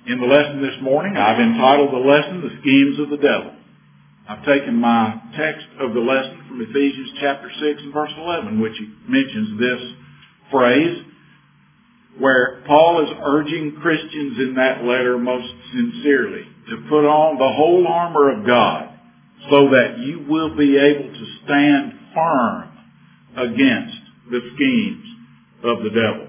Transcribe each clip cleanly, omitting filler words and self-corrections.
In the lesson this morning, I've entitled the lesson, The Schemes of the Devil. I've taken my text of the lesson from Ephesians chapter 6 and verse 11, which mentions this phrase, where Paul is urging Christians in that letter most sincerely to put on the whole armor of God so that you will be able to stand firm against the schemes of the devil.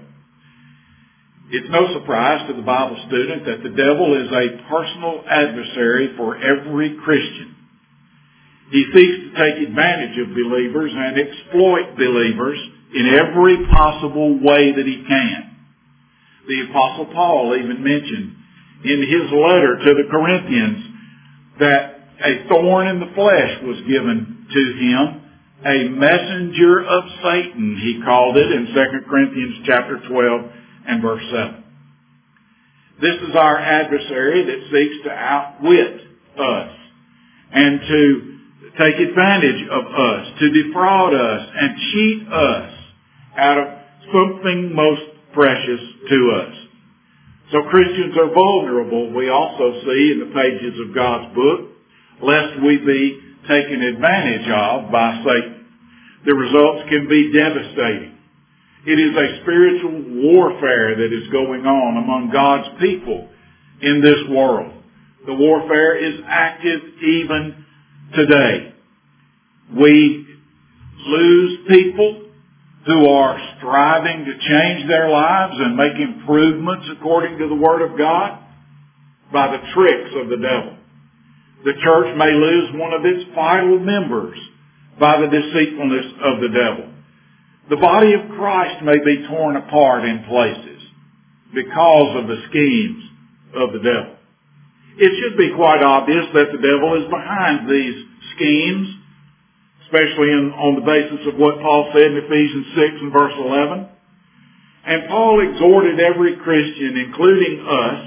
It's no surprise to the Bible student that the devil is a personal adversary for every Christian. He seeks to take advantage of believers and exploit believers in every possible way that he can. The Apostle Paul even mentioned in his letter to the Corinthians that a thorn in the flesh was given to him, a messenger of Satan, he called it in 2 Corinthians chapter 12 and verse 7. This is our adversary that seeks to outwit us and to take advantage of us, to defraud us and cheat us out of something most precious to us. So Christians are vulnerable, we also see in the pages of God's book, lest we be taken advantage of by Satan. The results can be devastating. It is a spiritual warfare that is going on among God's people in this world. The warfare is active even today. We lose people who are striving to change their lives and make improvements according to the Word of God by the tricks of the devil. The church may lose one of its vital members by the deceitfulness of the devil. The body of Christ may be torn apart in places because of the schemes of the devil. It should be quite obvious that the devil is behind these schemes, especially on the basis of what Paul said in Ephesians 6 and verse 11. And Paul exhorted every Christian, including us,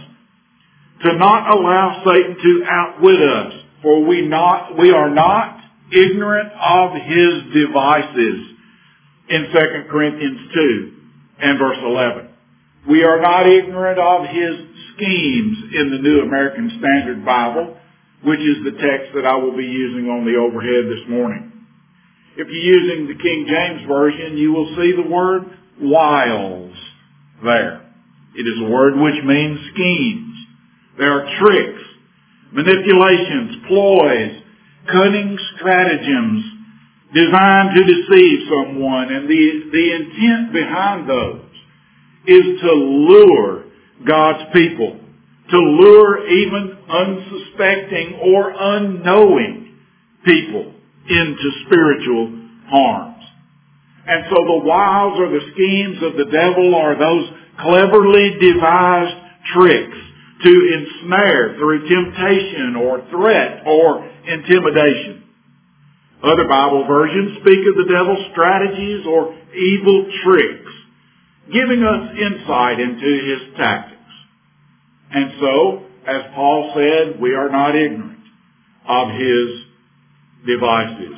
to not allow Satan to outwit us, for we are not ignorant of his devices in 2 Corinthians 2 and verse 11. We are not ignorant of his schemes in the New American Standard Bible, which is the text that I will be using on the overhead this morning. If you're using the King James Version, you will see the word wiles there. It is a word which means schemes. There are tricks, manipulations, ploys, cunning stratagems designed to deceive someone, and the intent behind those is to lure God's people, to lure even unsuspecting or unknowing people into spiritual harms. And so the wiles or the schemes of the devil are those cleverly devised tricks to ensnare through temptation or threat or intimidation. Other Bible versions speak of the devil's strategies or evil tricks, giving us insight into his tactics. And so, as Paul said, we are not ignorant of his devices.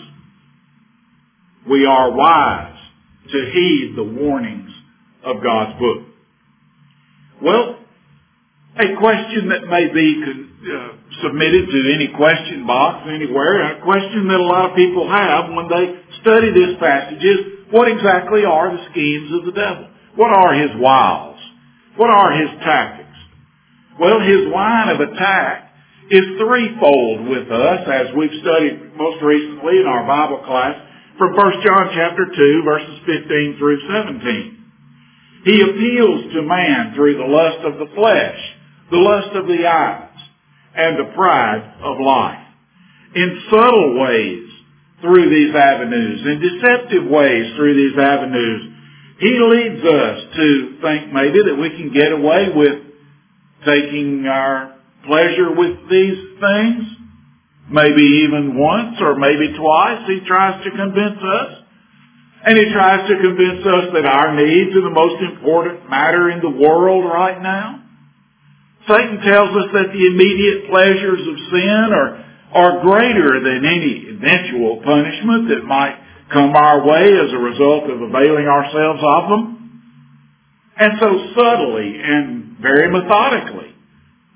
We are wise to heed the warnings of God's book. Well, a question that may be submitted to any question box anywhere, a question that a lot of people have when they study this passage is, what exactly are the schemes of the devil? What are his wiles? What are his tactics? Well, his line of attack is threefold with us, as we've studied most recently in our Bible class from 1 John chapter 2, verses 15 through 17. He appeals to man through the lust of the flesh, the lust of the eyes, and the pride of life. In subtle ways through these avenues, in deceptive ways through these avenues, he leads us to think maybe that we can get away with taking our pleasure with these things. Maybe even once or maybe twice he tries to convince us. And he tries to convince us that our needs are the most important matter in the world right now. Satan tells us that the immediate pleasures of sin are greater than any eventual punishment that might come our way as a result of availing ourselves of them. And so subtly and very methodically,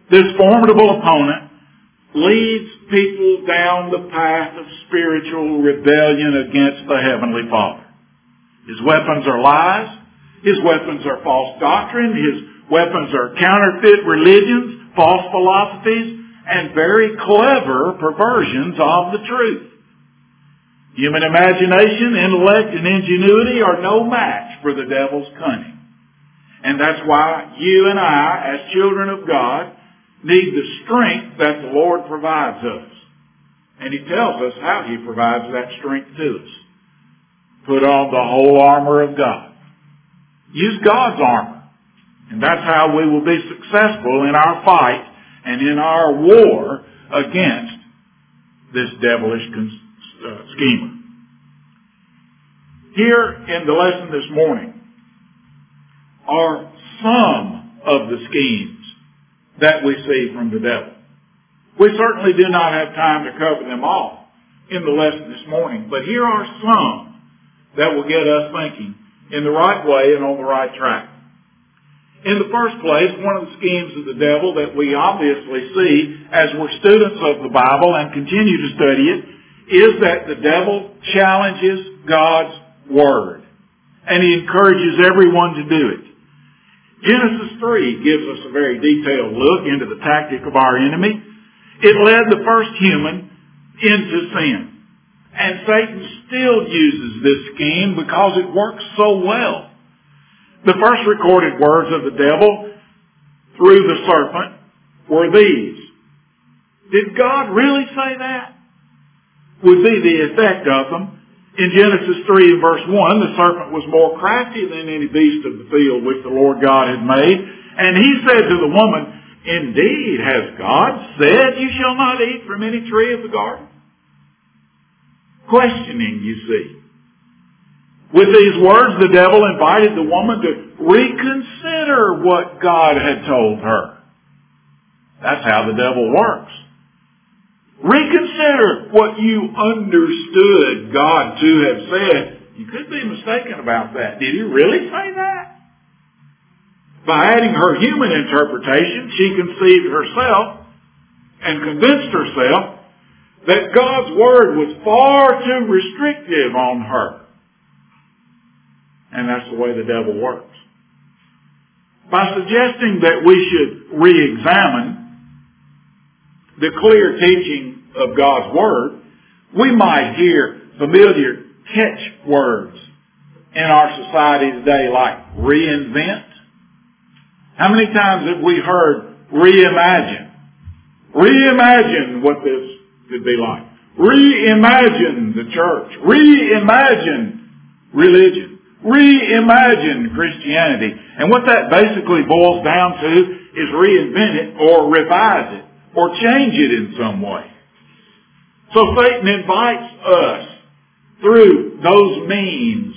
This formidable opponent leads people down the path of spiritual rebellion against the Heavenly Father. His weapons are lies. His weapons are false doctrine. His weapons are counterfeit religions, false philosophies, and very clever perversions of the truth. Human imagination, intellect, and ingenuity are no match for the devil's cunning. And that's why you and I, as children of God, need the strength that the Lord provides us. And He tells us how He provides that strength to us. Put on the whole armor of God. Use God's armor. And that's how we will be successful in our fight and in our war against this devilish schemer. Here in the lesson this morning are some of the schemes that we see from the devil. We certainly do not have time to cover them all in the lesson this morning, but here are some that will get us thinking in the right way and on the right track. In the first place, one of the schemes of the devil that we obviously see as we're students of the Bible and continue to study it is that the devil challenges God's Word. And he encourages everyone to do it. Genesis 3 gives us a very detailed look into the tactic of our enemy. It led the first human into sin. And Satan still uses this scheme because it works so well. The first recorded words of the devil through the serpent were these. Did God really say that? Would be the effect of them. In Genesis 3 and verse 1, the serpent was more crafty than any beast of the field which the Lord God had made. And he said to the woman, Indeed, has God said, You shall not eat from any tree of the garden? Questioning, you see. With these words, the devil invited the woman to reconsider what God had told her. That's how the devil works. Reconsider what you understood God to have said. You could be mistaken about that. Did He really say that? By adding her human interpretation, she conceived herself and convinced herself that God's Word was far too restrictive on her. And that's the way the devil works. By suggesting that we should re-examine the clear teaching of God's Word, we might hear familiar catchwords in our society today like reinvent. How many times have we heard reimagine? Reimagine what this could be like. Reimagine the church. Reimagine religion. Reimagine Christianity. And what that basically boils down to is reinvent it or revise it or change it in some way. So Satan invites us through those means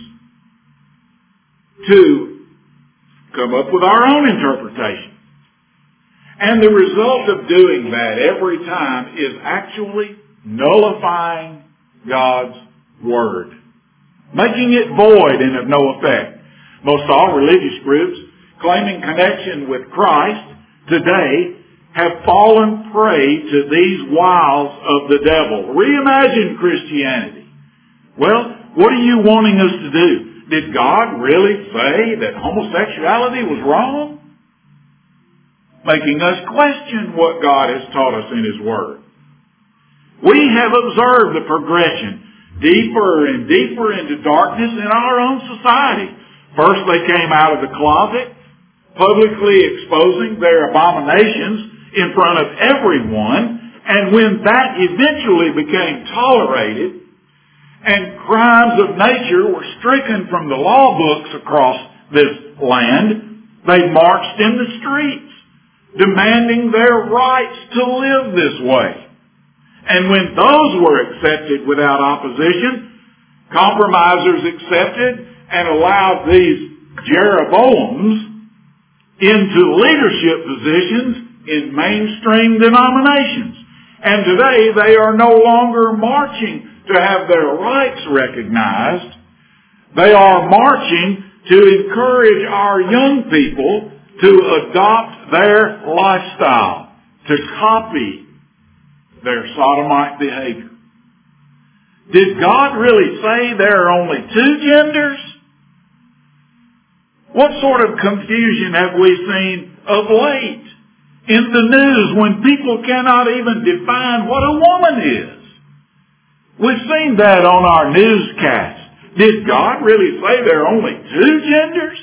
to come up with our own interpretation. And the result of doing that every time is actually nullifying God's Word, making it void and of no effect. Most all religious groups claiming connection with Christ today have fallen prey to these wiles of the devil. Reimagine Christianity. Well, what are you wanting us to do? Did God really say that homosexuality was wrong? Making us question what God has taught us in His Word. We have observed the progression deeper and deeper into darkness in our own society. First they came out of the closet, publicly exposing their abominations in front of everyone, and when that eventually became tolerated and crimes of nature were stricken from the law books across this land, they marched in the streets demanding their rights to live this way. And when those were accepted without opposition, compromisers accepted and allowed these Jeroboams into leadership positions in mainstream denominations. And today they are no longer marching to have their rights recognized. They are marching to encourage our young people to adopt their lifestyle to copy their sodomite behavior. Did God really say there are only two genders? What sort of confusion have we seen of late in the news when people cannot even define what a woman is? We've seen that on our newscasts. Did God really say there are only two genders?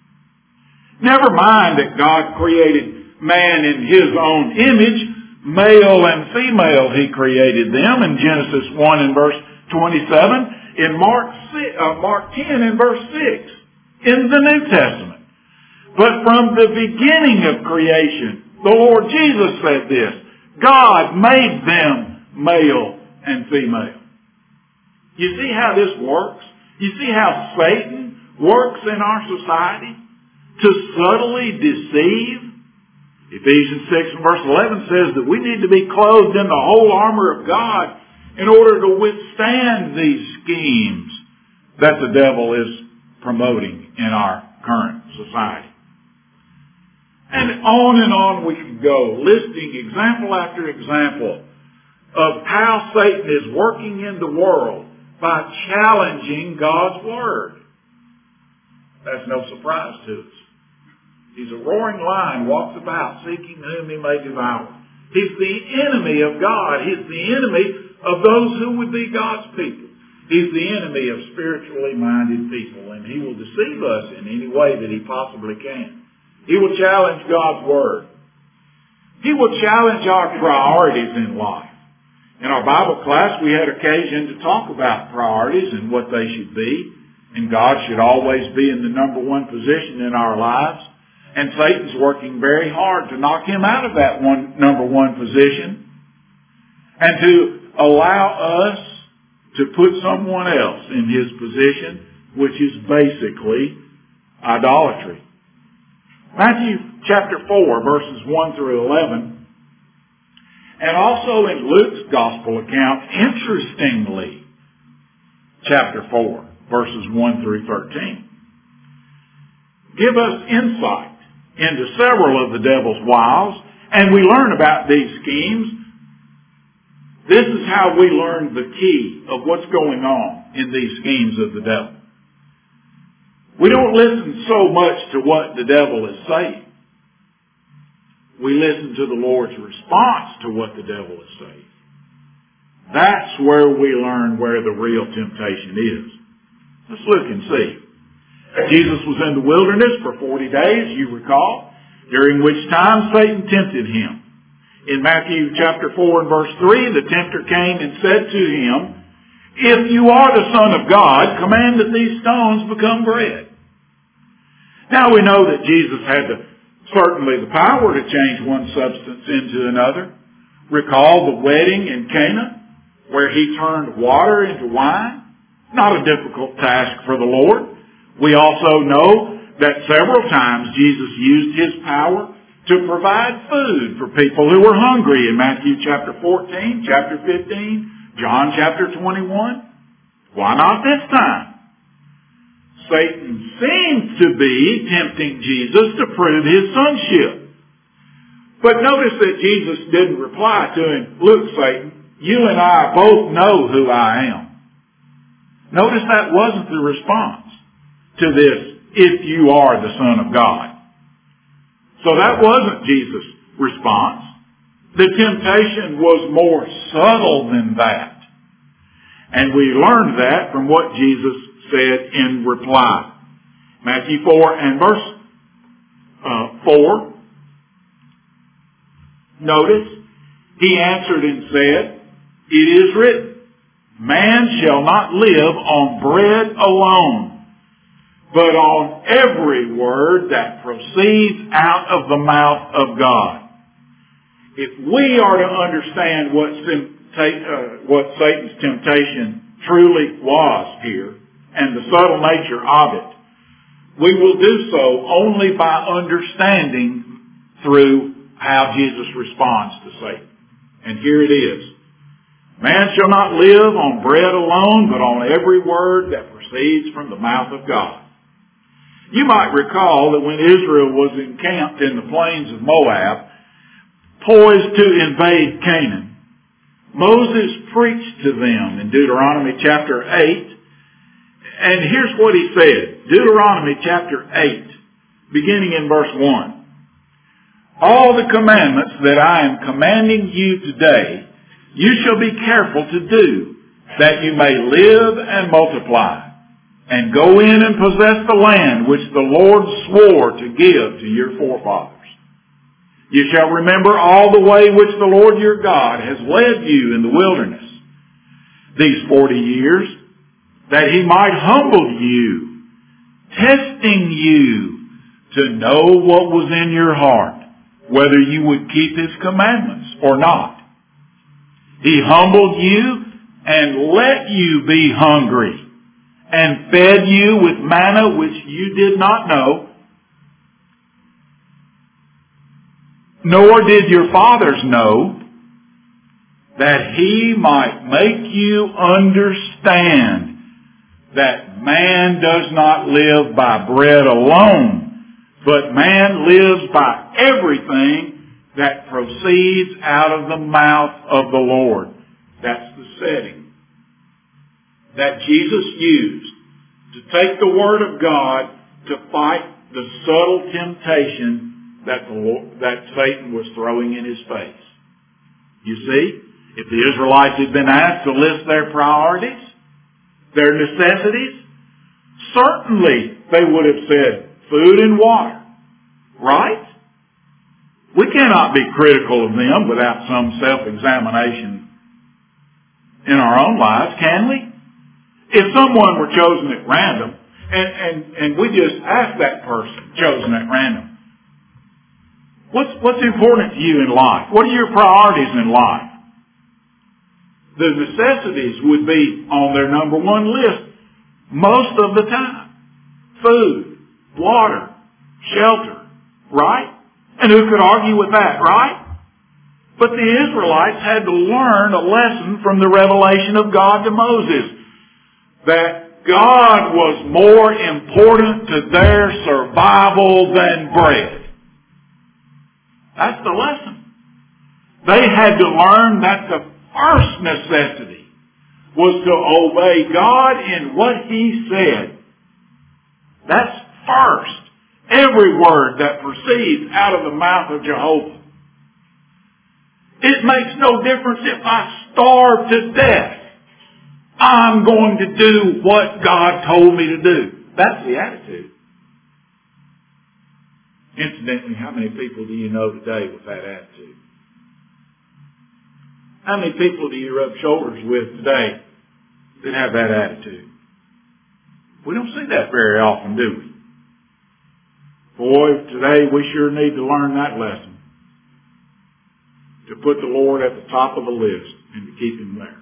Never mind that God created man in His own image, male and female He created them in Genesis 1 and verse 27, in Mark 10 and verse 6 in the New Testament. But from the beginning of creation, the Lord Jesus said this, God made them male and female. You see how this works? You see how Satan works in our society to subtly deceive? Ephesians 6 and verse 11 says that we need to be clothed in the whole armor of God in order to withstand these schemes that the devil is promoting in our current society. And on we can go, listing example after example of how Satan is working in the world by challenging God's Word. That's no surprise to us. He's a roaring lion, walks about, seeking whom he may devour. He's the enemy of God. He's the enemy of those who would be God's people. He's the enemy of spiritually minded people, and he will deceive us in any way that he possibly can. He will challenge God's Word. He will challenge our priorities in life. In our Bible class, we had occasion to talk about priorities and what they should be, and God should always be in the number one position in our lives. And Satan's working very hard to knock him out of that number one position and to allow us to put someone else in his position, which is basically idolatry. Matthew chapter 4, verses 1 through 11, and also in Luke's gospel account, interestingly, chapter 4, verses 1 through 13, give us insight into several of the devil's wiles, and we learn about these schemes. This is how we learn the key of what's going on in these schemes of the devil. We don't listen so much to what the devil is saying. We listen to the Lord's response to what the devil is saying. That's where we learn where the real temptation is. Let's look and see. Jesus was in the wilderness for 40 days, you recall, during which time Satan tempted him. In Matthew chapter 4 and verse 3, the tempter came and said to him, "If you are the Son of God, command that these stones become bread." Now we know that Jesus had certainly the power to change one substance into another. Recall the wedding in Cana, where he turned water into wine. Not a difficult task for the Lord. We also know that several times Jesus used his power to provide food for people who were hungry in Matthew chapter 14, chapter 15, John chapter 21. Why not this time? Satan seemed to be tempting Jesus to prove his sonship. But notice that Jesus didn't reply to him, "Look, Satan, you and I both know who I am." Notice that wasn't the response to this, "If you are the Son of God." So that wasn't Jesus' response. The temptation was more subtle than that. And we learned that from what Jesus said in reply. Matthew 4 and verse 4. Notice, he answered and said, "It is written, man shall not live on bread alone, but on every word that proceeds out of the mouth of God." If we are to understand what Satan's temptation truly was here, and the subtle nature of it, we will do so only by understanding through how Jesus responds to Satan. And here it is. Man shall not live on bread alone, but on every word that proceeds from the mouth of God. You might recall that when Israel was encamped in the plains of Moab, poised to invade Canaan, Moses preached to them in Deuteronomy chapter 8. And here's what he said. Deuteronomy chapter 8, beginning in verse 1. All the commandments that I am commanding you today, you shall be careful to do, that you may live and multiply, and go in and possess the land which the Lord swore to give to your forefathers. You shall remember all the way which the Lord your God has led you in the wilderness these 40 years, that he might humble you, testing you to know what was in your heart, whether you would keep his commandments or not. He humbled you and let you be hungry, and fed you with manna which you did not know, nor did your fathers know, that he might make you understand that man does not live by bread alone, but man lives by everything that proceeds out of the mouth of the Lord. That's the setting that Jesus used to take the Word of God to fight the subtle temptation that Satan was throwing in his face. You see, if the Israelites had been asked to list their priorities, their necessities, certainly they would have said food and water. Right? We cannot be critical of them without some self-examination in our own lives, can we? If someone were chosen at random, and we just asked that person chosen at random, what's important to you in life? What are your priorities in life? The necessities would be on their number one list most of the time. Food, water, shelter, right? And who could argue with that, right? But the Israelites had to learn a lesson from the revelation of God to Moses, that God was more important to their survival than bread. That's the lesson. They had to learn that the first necessity was to obey God in what He said. That's first. Every word that proceeds out of the mouth of Jehovah. It makes no difference if I starve to death. I'm going to do what God told me to do. That's the attitude. Incidentally, how many people do you know today with that attitude? How many people do you rub shoulders with today that have that attitude? We don't see that very often, do we? Boy, today we sure need to learn that lesson. To put the Lord at the top of the list and to keep Him there.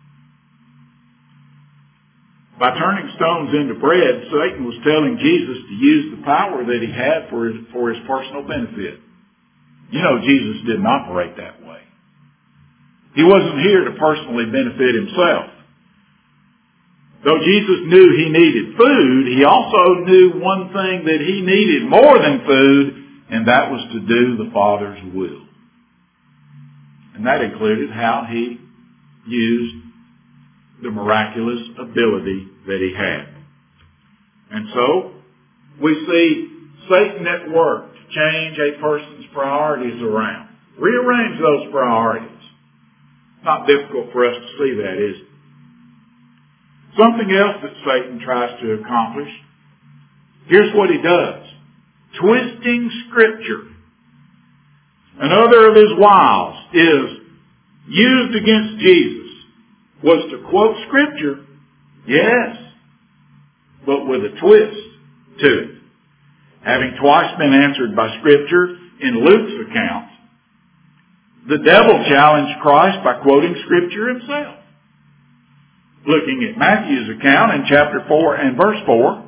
By turning stones into bread, Satan was telling Jesus to use the power that he had for his personal benefit. You know, Jesus didn't operate that way. He wasn't here to personally benefit himself. Though Jesus knew he needed food, he also knew one thing that he needed more than food, and that was to do the Father's will. And that included how he used the miraculous ability that he had. And so, we see Satan at work to change a person's priorities around. Rearrange those priorities. Not difficult for us to see that, is it? Something else that Satan tries to accomplish. Here's what he does. Twisting Scripture. Another of his wiles is used against Jesus was to quote Scripture, yes, but with a twist to it. Having twice been answered by Scripture in Luke's account, the devil challenged Christ by quoting Scripture himself. Looking at Matthew's account in chapter 4 and verse 4,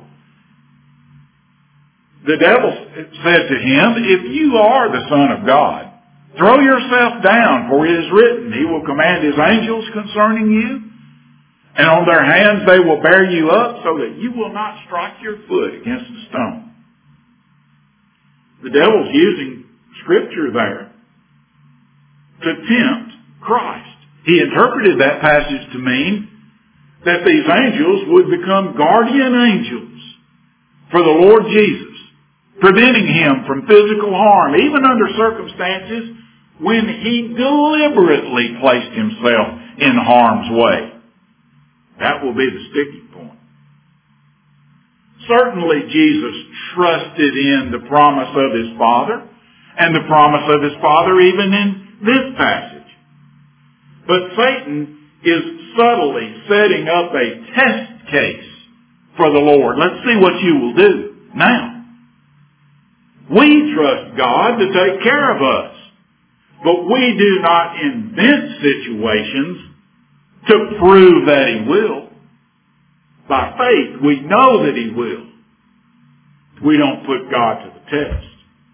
the devil said to him, if you are the Son of God, throw yourself down, for it is written, He will command His angels concerning you, and on their hands they will bear you up, so that you will not strike your foot against a stone. The devil's using Scripture there to tempt Christ. He interpreted that passage to mean that these angels would become guardian angels for the Lord Jesus, preventing him from physical harm, even under circumstances when he deliberately placed himself in harm's way. That will be the sticking point. Certainly Jesus trusted in the promise of his Father, and the promise of his Father even in this passage. But Satan is subtly setting up a test case for the Lord. Let's see what you will do now. We trust God to take care of us, but we do not invent situations to prove that he will. By faith, we know that he will. We don't put God to the test.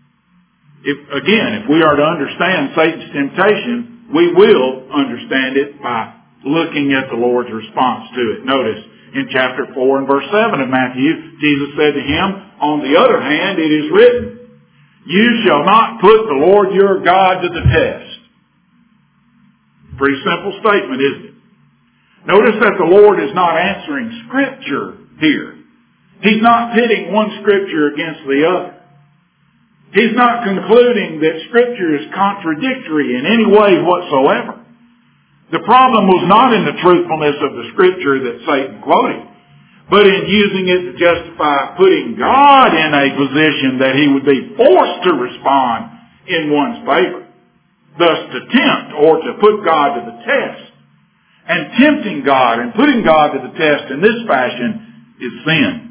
If we are to understand Satan's temptation, we will understand it by looking at the Lord's response to it. Notice in chapter 4 and verse 7 of Matthew, Jesus said to him, "On the other hand, it is written, you shall not put the Lord your God to the test." Pretty simple statement, isn't it? Notice that the Lord is not answering Scripture here. He's not pitting one Scripture against the other. He's not concluding that Scripture is contradictory in any way whatsoever. The problem was not in the truthfulness of the Scripture that Satan quoted, but in using it to justify putting God in a position that he would be forced to respond in one's favor, thus to tempt or to put God to the test. And tempting God and putting God to the test in this fashion is sin.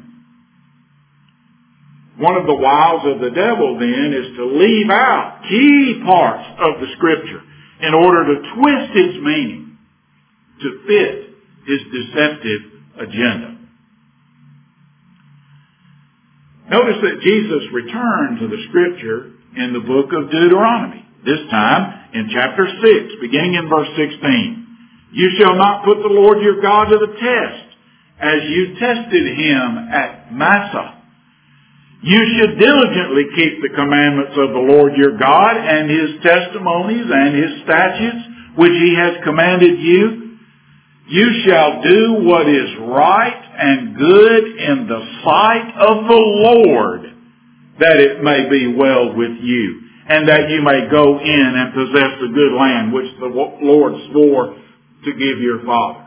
One of the wiles of the devil then is to leave out key parts of the Scripture in order to twist its meaning to fit his deceptive agenda. Notice that Jesus returned to the Scripture in the book of Deuteronomy, this time in chapter 6, beginning in verse 16. "You shall not put the Lord your God to the test, as you tested him at Massah. You should diligently keep the commandments of the Lord your God and his testimonies and his statutes, which he has commanded you. You shall do what is right and good in the sight of the Lord, that it may be well with you, and that you may go in and possess the good land which the Lord swore to give your fathers."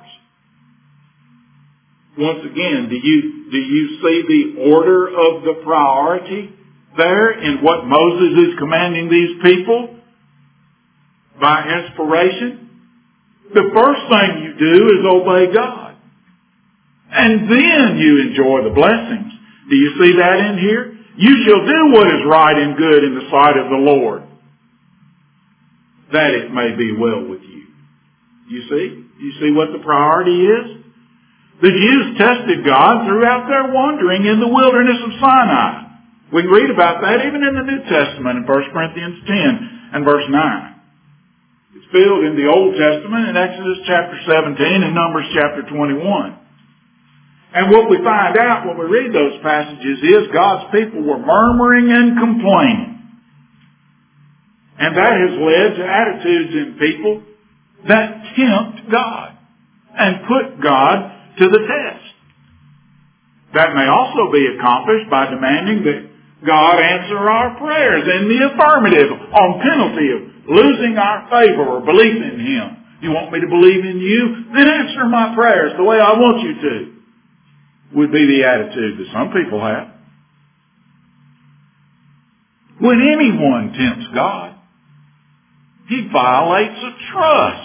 Once again, do you see the order of the priority there in what Moses is commanding these people by inspiration? The first thing you do is obey God. And then you enjoy the blessings. Do you see that in here? You shall do what is right and good in the sight of the Lord, that it may be well with you. You see? You see what the priority is? The Jews tested God throughout their wandering in the wilderness of Sinai. We can read about that even in the New Testament in 1 Corinthians 10 and verse 9. It's filled in the Old Testament in Exodus chapter 17 and Numbers chapter 21. And what we find out when we read those passages is God's people were murmuring and complaining. And that has led to attitudes in people that tempt God and put God to the test. That may also be accomplished by demanding that God answer our prayers in the affirmative on penalty of losing our favor or belief in him. You want me to believe in you? Then answer my prayers the way I want you to. Would be the attitude that some people have. When anyone tempts God, he violates a trust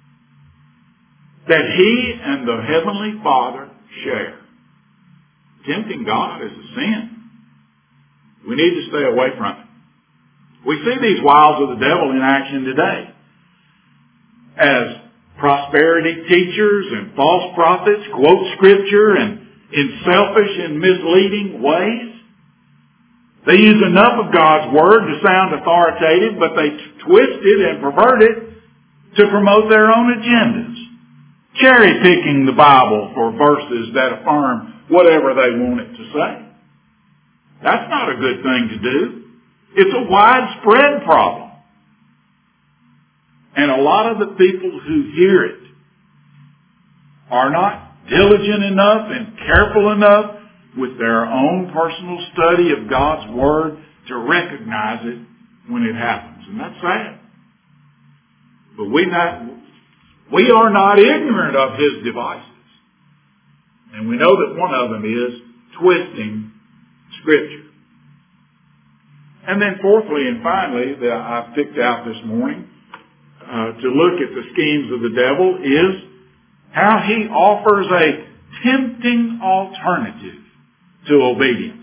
that he and the Heavenly Father share. Tempting God is a sin. We need to stay away from it. We see these wiles of the devil in action today. As prosperity teachers and false prophets quote Scripture and in selfish and misleading ways. They use enough of God's Word to sound authoritative, but they twist it and pervert it to promote their own agendas. Cherry-picking the Bible for verses that affirm whatever they want it to say. That's not a good thing to do. It's a widespread problem. And a lot of the people who hear it are not diligent enough and careful enough with their own personal study of God's Word to recognize it when it happens. And that's sad. But we are not ignorant of His devices. And we know that one of them is twisting Scripture. And then fourthly and finally, that I've picked out this morning to look at the schemes of the devil is how he offers a tempting alternative to obedience.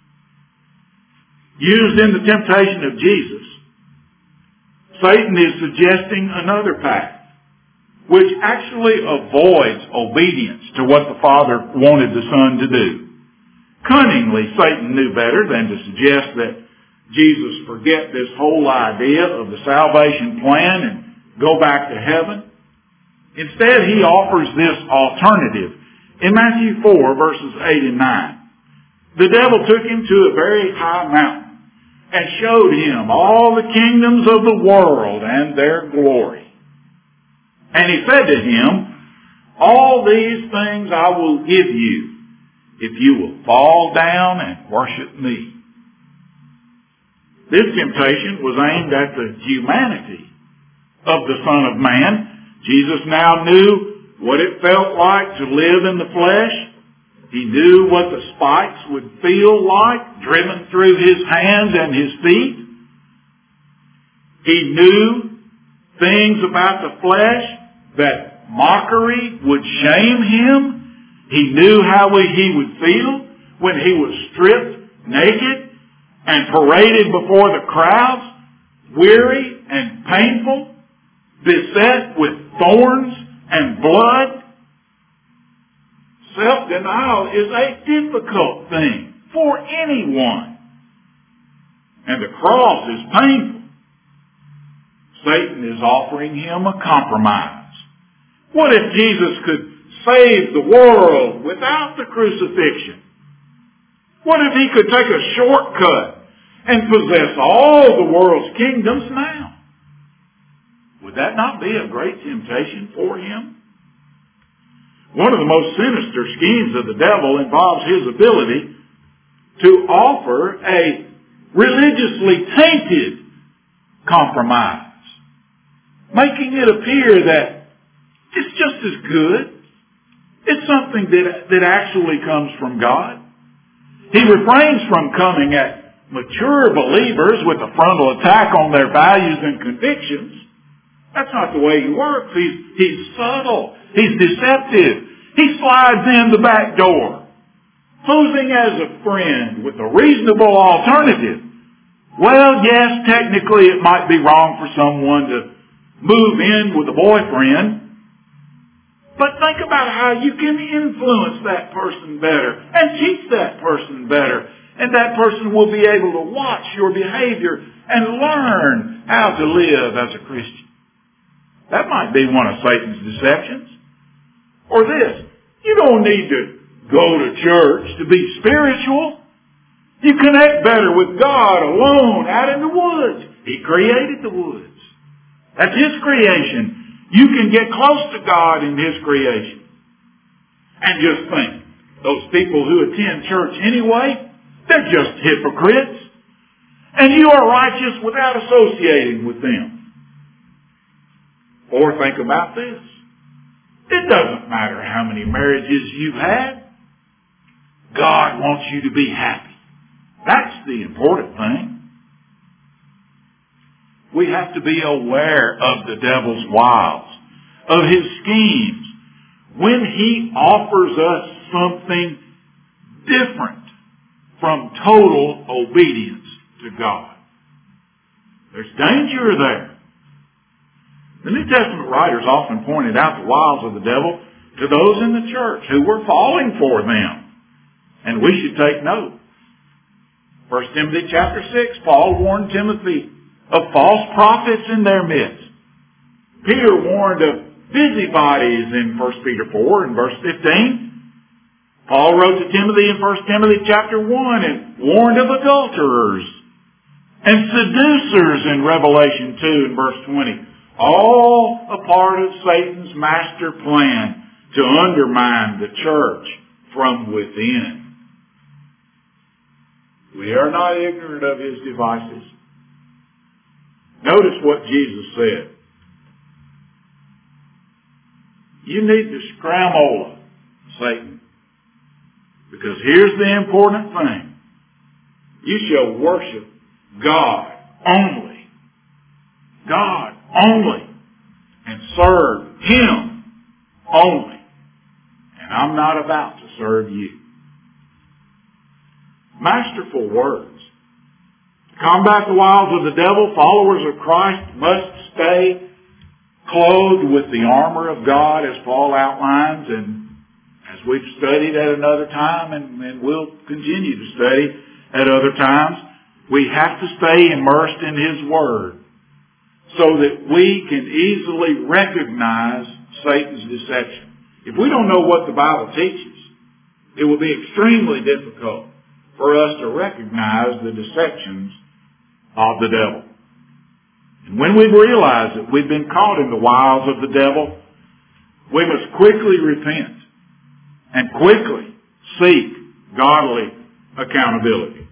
Used in the temptation of Jesus, Satan is suggesting another path, which actually avoids obedience to what the Father wanted the Son to do. Cunningly, Satan knew better than to suggest that Jesus forget this whole idea of the salvation plan and go back to heaven. Instead, he offers this alternative. In Matthew 4, verses 8 and 9, the devil took him to a very high mountain and showed him all the kingdoms of the world and their glory. And he said to him, all these things I will give you if you will fall down and worship me. This temptation was aimed at the humanity of the Son of Man. Jesus now knew what it felt like to live in the flesh. He knew what the spikes would feel like driven through his hands and his feet. He knew things about the flesh that mockery would shame him. He knew how he would feel when he was stripped naked and paraded before the crowds, weary and painful, beset with thorns and blood. Self-denial is a difficult thing for anyone. And the cross is painful. Satan is offering him a compromise. What if Jesus could save the world without the crucifixion? What if he could take a shortcut and possess all the world's kingdoms now? Would that not be a great temptation for him? One of the most sinister schemes of the devil involves his ability to offer a religiously tainted compromise, making it appear that it's just as good. It's something that actually comes from God. He refrains from coming at mature believers with a frontal attack on their values and convictions. That's not the way he works. He's subtle. He's deceptive. He slides in the back door, posing as a friend with a reasonable alternative. Well, yes, technically it might be wrong for someone to move in with a boyfriend, but think about how you can influence that person better and teach that person better. And that person will be able to watch your behavior and learn how to live as a Christian. That might be one of Satan's deceptions. Or this, you don't need to go to church to be spiritual. You connect better with God alone out in the woods. He created the woods. That's His creation. You can get close to God in His creation. And just think, those people who attend church anyway, they're just hypocrites. And you are righteous without associating with them. Or think about this. It doesn't matter how many marriages you've had. God wants you to be happy. That's the important thing. We have to be aware of the devil's wiles, of his schemes, when he offers us something different from total obedience to God. There's danger there. The New Testament writers often pointed out the wiles of the devil to those in the church who were falling for them. And we should take note. 1 Timothy chapter 6, Paul warned Timothy of false prophets in their midst. Peter warned of busybodies in 1 Peter 4 and verse 15. Paul wrote to Timothy in 1 Timothy chapter 1 and warned of adulterers and seducers in Revelation 2 and verse 20. All a part of Satan's master plan to undermine the church from within. We are not ignorant of his devices. Notice what Jesus said. You need to scramola Satan. Because here's the important thing. You shall worship God only. God only. And serve Him only. And I'm not about to serve you. Masterful words. To combat the wiles of the devil, followers of Christ must stay clothed with the armor of God, as Paul outlines, and as we've studied at another time, and will continue to study at other times, we have to stay immersed in His Word so that we can easily recognize Satan's deception. If we don't know what the Bible teaches, it will be extremely difficult for us to recognize the deceptions of the devil. And when we realize that we've been caught in the wiles of the devil, we must quickly repent and quickly seek godly accountability.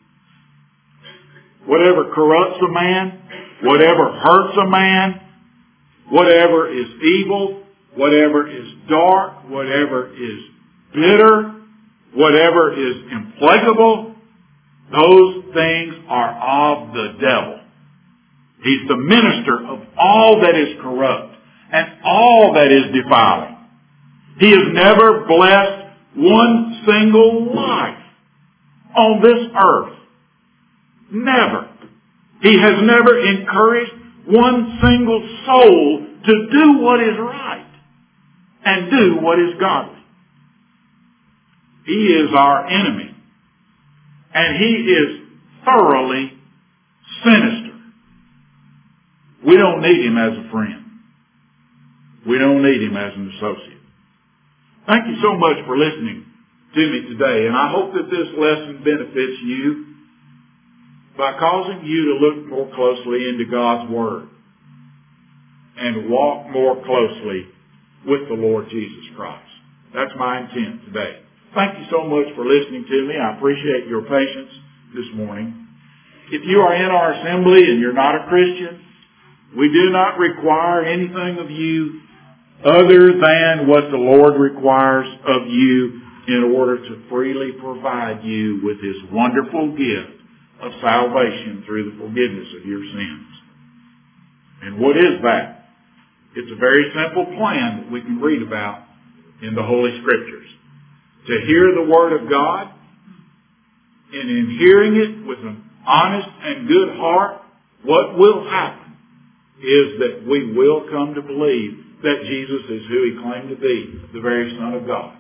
Whatever corrupts a man, whatever hurts a man, whatever is evil, whatever is dark, whatever is bitter, whatever is implacable, those things are of the devil. He's the minister of all that is corrupt and all that is defiling. He has never blessed one single life on this earth. Never. He has never encouraged one single soul to do what is right and do what is godly. He is our enemy. And he is thoroughly sinister. We don't need him as a friend. We don't need him as an associate. Thank you so much for listening to me today. And I hope that this lesson benefits you by causing you to look more closely into God's Word and walk more closely with the Lord Jesus Christ. That's my intent today. Thank you so much for listening to me. I appreciate your patience this morning. If you are in our assembly and you're not a Christian, we do not require anything of you other than what the Lord requires of you in order to freely provide you with His wonderful gift of salvation through the forgiveness of your sins. And what is that? It's a very simple plan that we can read about in the Holy Scriptures. To hear the Word of God, and in hearing it with an honest and good heart, what will happen is that we will come to believe that Jesus is who He claimed to be, the very Son of God.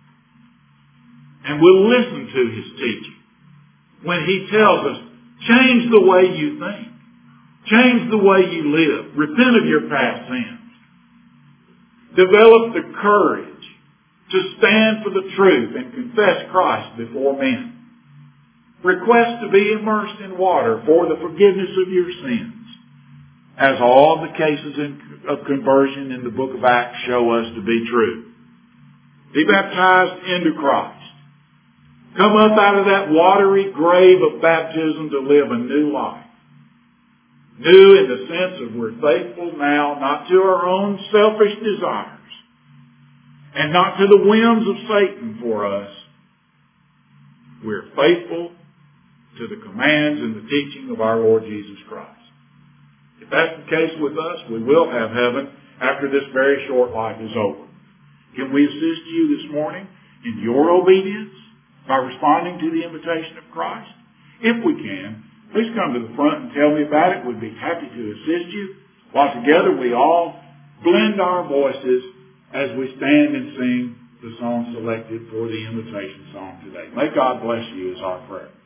And we'll listen to His teaching when He tells us, change the way you think. Change the way you live. Repent of your past sins. Develop the courage to stand for the truth and confess Christ before men. Request to be immersed in water for the forgiveness of your sins, as all the cases of conversion in the book of Acts show us to be true. Be baptized into Christ. Come up out of that watery grave of baptism to live a new life. New in the sense of we're faithful now, not to our own selfish desires, and not to the whims of Satan for us. We're faithful to the commands and the teaching of our Lord Jesus Christ. If that's the case with us, we will have heaven after this very short life is over. Can we assist you this morning in your obedience by responding to the invitation of Christ? If we can, please come to the front and tell me about it. We'd be happy to assist you. While together we all blend our voices as we stand and sing the song selected for the invitation song today. May God bless you is our prayer.